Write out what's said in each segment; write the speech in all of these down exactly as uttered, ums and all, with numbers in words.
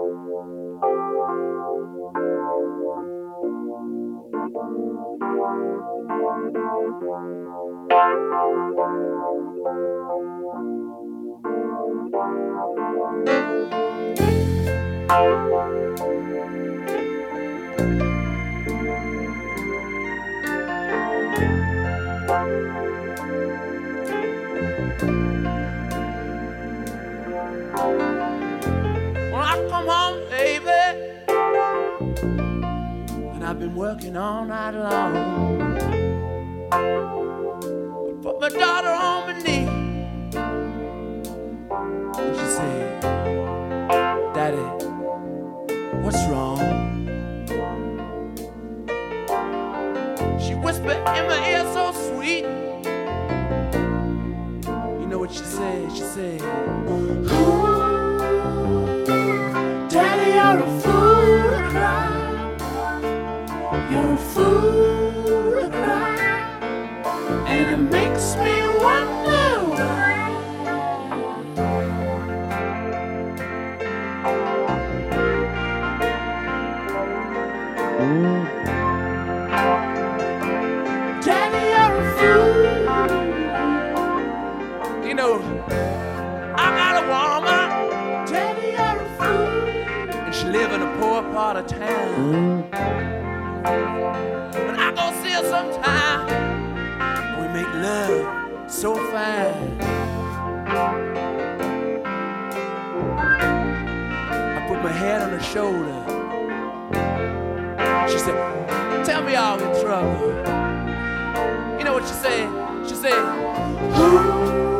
When I come home, baby, and I've been working all night long, I put my daughter on my knee, and she said, "Daddy, what's wrong?" She whispered in my ear so sweet. You know what she said? She said, "Ooh, Daddy, you're a fool to cry. You're a fool to cry. And it makes me wonder why." Daddy, you're a fool. You know, I got a woman. Daddy, you're a fool. And she live in a poor part of town. But I go see her sometime. We make love so fine. I put my head on her shoulder. She said, "Tell me all in trouble." You know what she said? She said, "Ooh,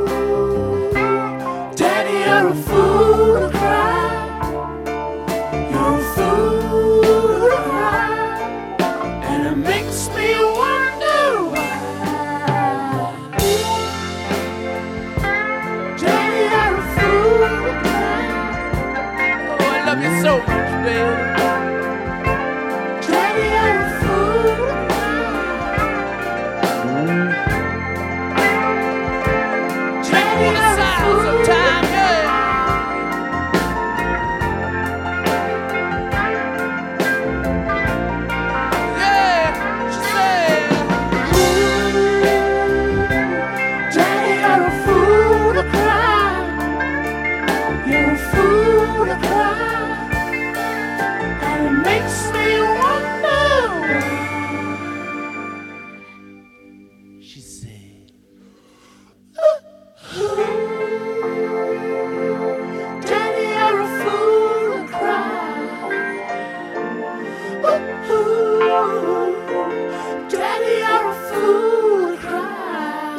Daddy, you're a fool to cry. You're a fool to cry. And it makes me wonder why. Daddy, you're a fool to cry. Oh, I love you so much, baby. Daddy, you're a fool to cry. Daddy, you're a fool sometime, yeah. Yeah, she said, "Ooh, Daddy, you're a fool to cry. You're a fool to cry. And it makes me wonder why." She said, "Daddy, you're a fool to cry. Ooh, Daddy, you're a fool to cry.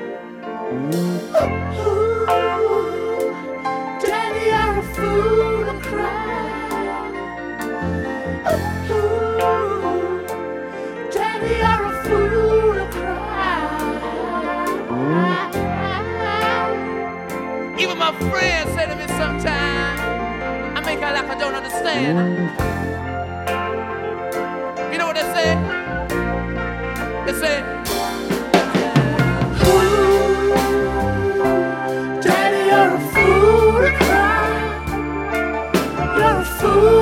Ooh, Daddy, you're a fool to cry. Ooh, Daddy, you're a fool to cry." Even my friends say to me sometimes, I make out like I don't understand. You know what they say? They say, "Ooh, Daddy, you're a fool to cry. You're a fool